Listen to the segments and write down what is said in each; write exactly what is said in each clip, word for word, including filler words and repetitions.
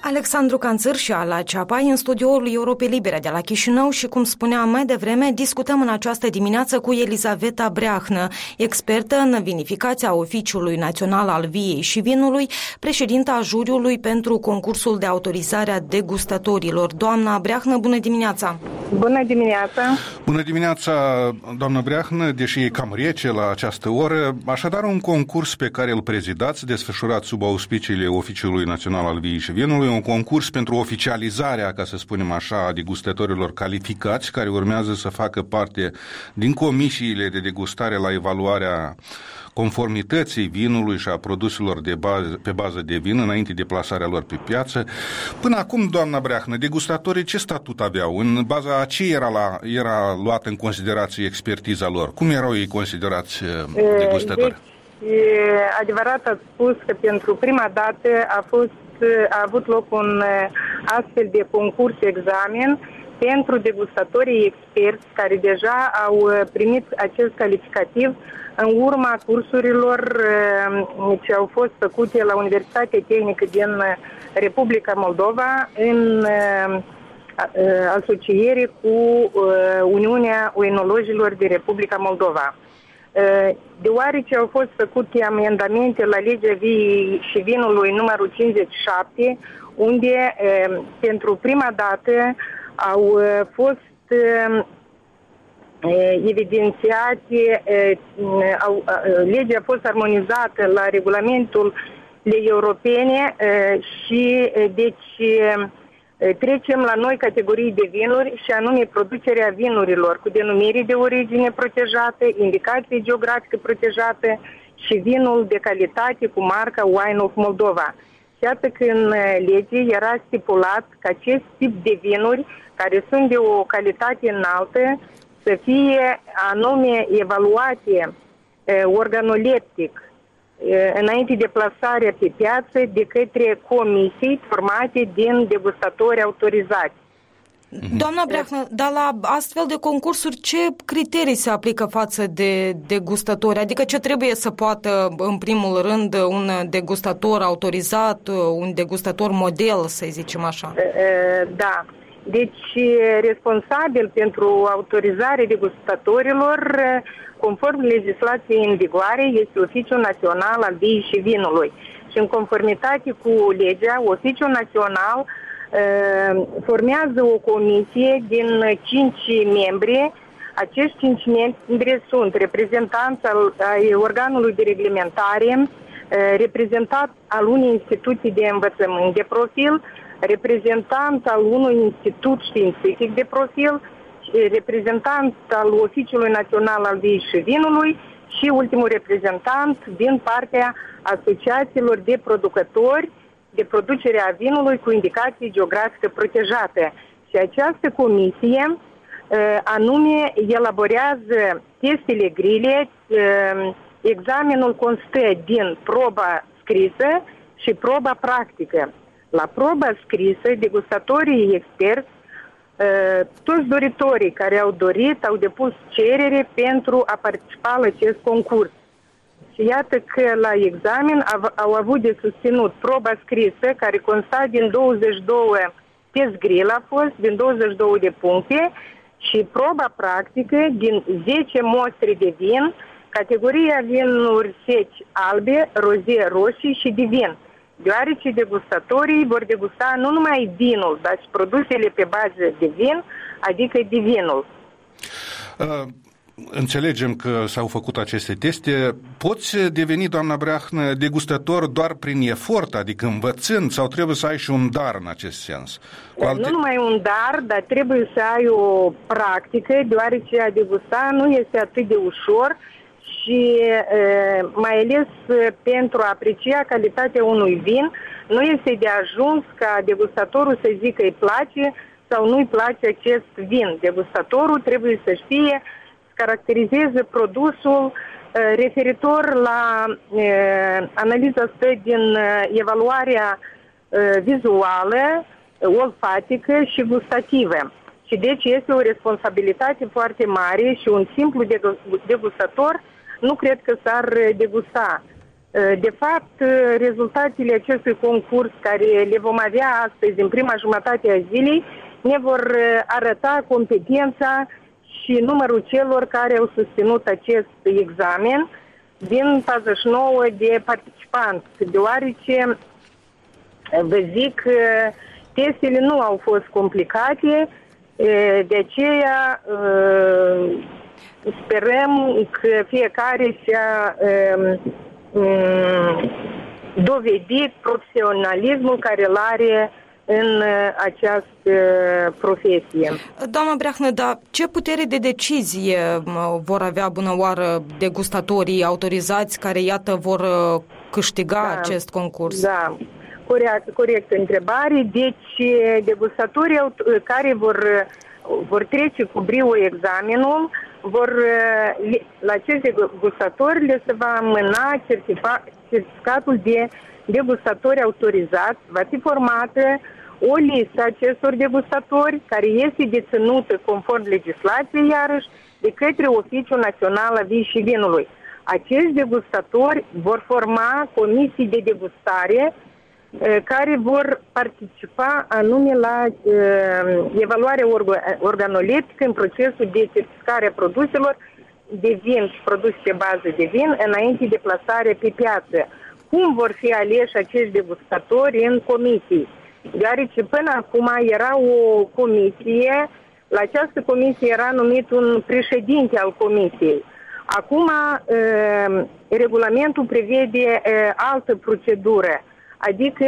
Alexandru Canțăr și Ala Ceapai în studioul Europei Libere de la Chișinău și, cum spuneam mai devreme, discutăm în această dimineață cu Elizaveta Breahnă, expertă în vinificația Oficiului Național al Viei și Vinului, președinta juriului pentru concursul de autorizare a degustatorilor. Doamna Breahnă, bună dimineața! Bună dimineața! Bună dimineața, doamnă Breahnă, deși e cam rece la această oră. Așadar, un concurs pe care îl prezidați, desfășurat sub auspiciile Oficiului Național al Viei și Vinului, un concurs pentru oficializarea, ca să spunem așa, a degustatorilor calificați, care urmează să facă parte din comisiile de degustare la evaluarea conformității vinului și a produselor de bază, pe bază de vin înainte de plasarea lor pe piață. Până acum, doamna Breahnă, degustatorii ce statut aveau? În baza a ce era, la, era luată în considerație expertiza lor? Cum erau ei considerați degustatori? Deci, adevărat ați spus că pentru prima dată a fost a avut loc un astfel de concurs examen pentru degustatorii experți care deja au primit acest calificativ în urma cursurilor ce au fost făcute la Universitatea Tehnică din Republica Moldova în asociere cu Uniunea Oenologilor de Republica Moldova. Deoarece au fost făcute amendamente la legea Viei și Vinului numărul cincizeci și șapte, unde pentru prima dată au fost evidențiate, au, legea a fost armonizată la regulamentul legii europene și deci trecem la noi categorii de vinuri și anume producerea vinurilor cu denumire de origine protejată, indicație geografică protejată și vinul de calitate cu marca Wine of Moldova. Iată că în lege era stipulat că acest tip de vinuri, care sunt de o calitate înaltă, să fie anume evaluate organoleptic înainte de plasarea pe piață de către comisii formate din degustatori autorizați. Doamna Breahnă, dar la astfel de concursuri ce criterii se aplică față de degustatori? Adică ce trebuie să poată, în primul rând, un degustator autorizat, un degustator model, să zicem așa? Da. Deci, responsabil pentru autorizarea degustatorilor, conform legislației în vigoare, este Oficiul Național al Viei și Vinului. Și în conformitate cu legea, Oficiul Național uh, formează o comisie din cinci membri. Acești cinci membri sunt reprezentanți al, al organului de reglementare, uh, reprezentant al unei instituții de învățământ de profil, reprezentant al unui institut științific de profil, reprezentant al Oficiului Național al Viei și Vinului și ultimul reprezentant din partea asociațiilor de producători de producere a vinului cu indicație geografică protejată. Și această comisie anume elaborează testele grile. Examenul constă din proba scrisă și proba practică. La proba scrisă, degustatorii experți, toți doritorii care au dorit, au depus cerere pentru a participa la acest concurs. Și iată că la examen au avut de susținut proba scrisă, care consta din douăzeci și doi test grill a fost, din douăzeci și doi de puncte, și proba practică din zece mostre de vin, categoria vinuri seci albe, rozie roșii și de vin. Deoarece degustatorii vor degusta nu numai vinul, dar și produsele pe bază de vin, adică de vinul. Uh, înțelegem că s-au făcut aceste teste. Poți deveni, doamna Breahnă, degustator doar prin efort, adică învățând, sau trebuie să ai și un dar în acest sens? Alte... Nu numai un dar, dar trebuie să ai o practică, deoarece a degusta nu este atât de ușor și mai ales pentru a aprecia calitatea unui vin, nu este de ajuns ca degustatorul să zică îi place sau nu îi place acest vin. Degustatorul trebuie să știe, să caracterizeze produsul referitor la analiza stă din evaluarea vizuală, olfatică și gustativă. Și deci este o responsabilitate foarte mare și un simplu degustator nu cred că s-ar degusta. De fapt, rezultatele acestui concurs, care le vom avea astăzi în prima jumătate a zilei, ne vor arăta competența și numărul celor care au susținut acest examen din patruzeci și nouă de participanți, deoarece, vă zic, testele nu au fost complicate, de aceea sperăm că fiecare și-a dovedit profesionalismul care îl are în această profesie. Doamna Breahnă, dar ce putere de decizie vor avea bună oară degustatorii autorizați care, iată, vor câștiga da, acest concurs? Da, corect, corect întrebare. Deci, degustatorii care vor, vor trece cu brio examenul, vor, la acești degustatori le se va amâna certificatul de degustatori autorizați, va fi formată o listă acestor degustatori care este deținută conform legislației, iarăși, de către Oficiul Național al Viei și Vinului. Acești degustatori vor forma comisii de degustare care vor participa anume la uh, evaluarea organoleptică în procesul de certificare a produselor de vin și produse pe bază de vin înainte de plasare pe piață. Cum vor fi aleși acești degustatori în comisii? Deoarece până acum era o comisie, la această comisie era numit un președinte al comisiei. Acum uh, regulamentul prevede uh, altă procedură. Adică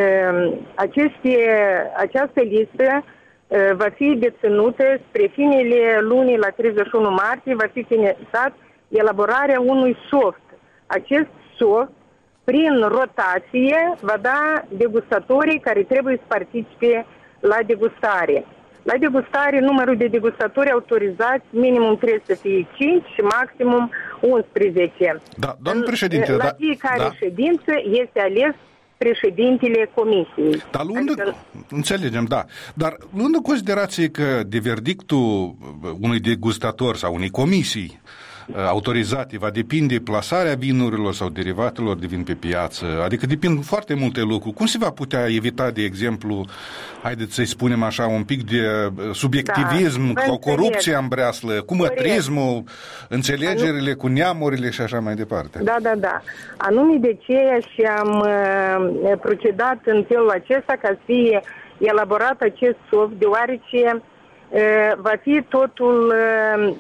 aceste, această listă va fi deținută spre finele lunii la treizeci și unu martie, va fi finalizat elaborarea unui soft. Acest soft, prin rotație, va da degustatorii care trebuie să participe la degustare. La degustare, numărul de degustatori autorizați, minimum trebuie să fie cinci și maximum unsprezece. Da, doamnă președinte, la da, fiecare da. ședință este ales președintele comisiei. Dar luând, adică... înțelegem, da. Dar luând în considerație că de verdictul unui degustator sau unei comisii autorizate va depinde plasarea vinurilor sau derivatelor de vin pe piață, adică depind foarte multe lucruri. Cum se va putea evita, de exemplu, haideți să-i spunem așa, un pic de subiectivism, da, sau corupția în breaslă, cu mătrismul, înțelegerile cu neamurile și așa mai departe? Da, da, da. Anume de ce și am uh, procedat în felul acesta ca să fie elaborat acest soft, deoarece uh, va fi totul uh,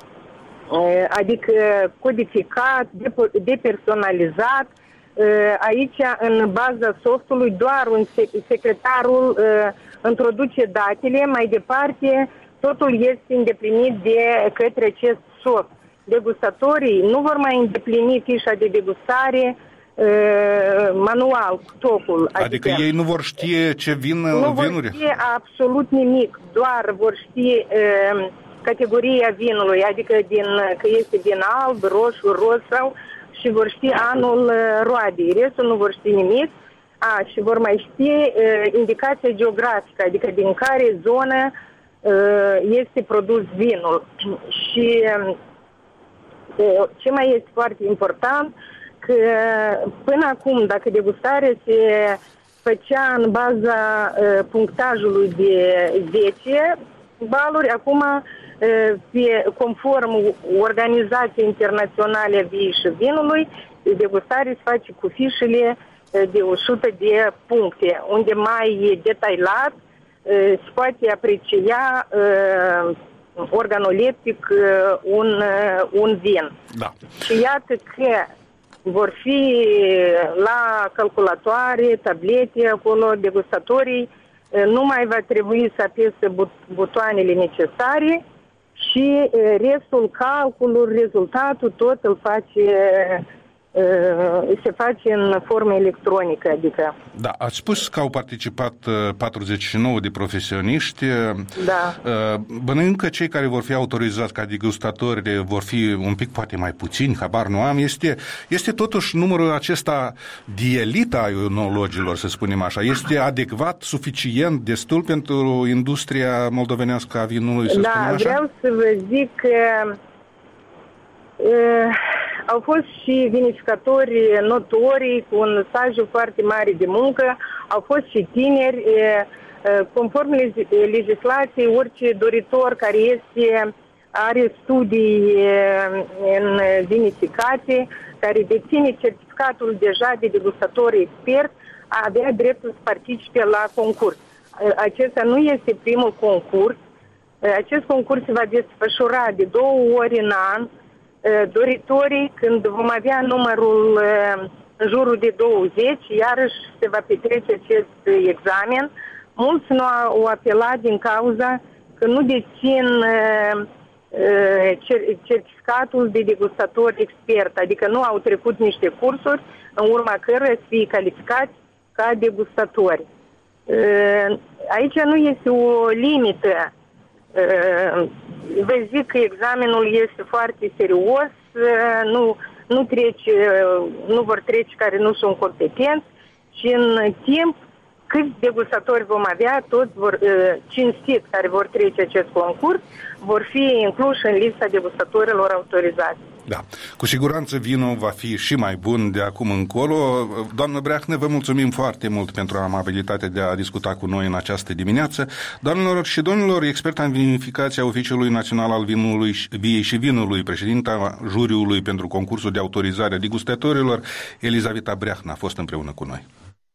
adică codificat, depersonalizat. Aici, în baza softului, doar un secretarul introduce datele, mai departe totul este îndeplinit de către acest soft. Degustatorii nu vor mai îndeplini fișa de degustare manual, tocul. Adică, adică ei nu vor ști ce vin nu vinuri? Nu vor ști absolut nimic, doar vor ști categoria vinului, adică din, că este din alb, roșu, roz sau, și vor ști anul roadei. Restul nu vor ști nimic. A, și vor mai ști uh, indicația geografică, adică din care zonă uh, este produs vinul. Și uh, ce mai este foarte important, că până acum, dacă degustarea se făcea în baza uh, punctajului de zece baluri, acum pe, conform Organizației Internaționale a Viei și Vinului, degustarea se face cu fișele de o sută de puncte, unde mai detaliat se poate aprecia organoleptic un, un vin. Da. Și iată că vor fi la calculatoare, tablete, acolo degustatorii nu mai va trebui să apese butoanele necesare și restul, calculul, rezultatul, tot îl face, se face în formă electronică. Adică. Da, ați spus că au participat patruzeci și nouă de profesioniști. Da. Bănuind că cei care vor fi autorizați ca degustatori vor fi un pic poate mai puțini, habar nu am, este, este totuși numărul acesta de elită a enologilor, să spunem așa. Este adecvat, suficient, destul pentru industria moldovenească a vinului, să da, spunem așa? vreau să vă zic că uh, Au fost și vinificatori notori cu un staju foarte mare de muncă, au fost și tineri. Conform legislației, orice doritor care este, are studii în vinificație, care deține certificatul deja de degustator expert, avea dreptul să participe la concurs. Acesta nu este primul concurs. Acest concurs se va desfășura de două ori în an. Doritorii, când vom avea numărul în jurul de douăzeci, iarăși se va petrece acest examen. Mulți nu au apelat din cauza că nu dețin certificatul de degustator expert, adică nu au trecut niște cursuri în urma cărora să fie calificați ca degustatori. Aici nu este o limită. Vă zic că examenul este foarte serios, nu, nu, trece, nu vor trece care nu sunt competenți și în timp câți degustatori vom avea, toți vor, cinstiți care vor trece acest concurs, vor fi incluși în lista degustatorilor autorizați. Da, cu siguranță vinul va fi și mai bun de acum încolo. Doamnă Breahnă, vă mulțumim foarte mult pentru amabilitatea de a discuta cu noi în această dimineață. Doamnelor și domnilor, experta în vinificația Oficiului Național al Vinului, Viei și Vinului, președinta juriului pentru concursul de autorizare a degustatorilor, Elizaveta Breahnă, a fost împreună cu noi.